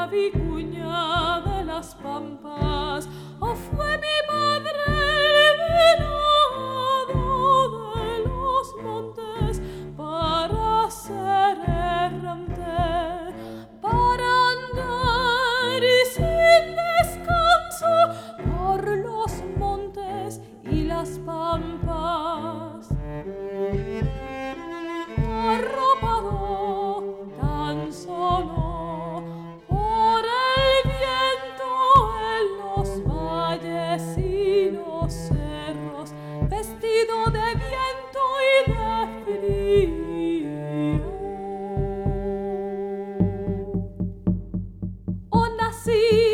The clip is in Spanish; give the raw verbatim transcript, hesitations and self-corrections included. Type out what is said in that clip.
vicuña de las pampas, o fue mi padre el venado de los montes para ser errante, para andar y sin descanso por los montes y las pampas. Arropado tan solo por el viento en los valles y los cerros, vestido de viento y de frío. Oh, nací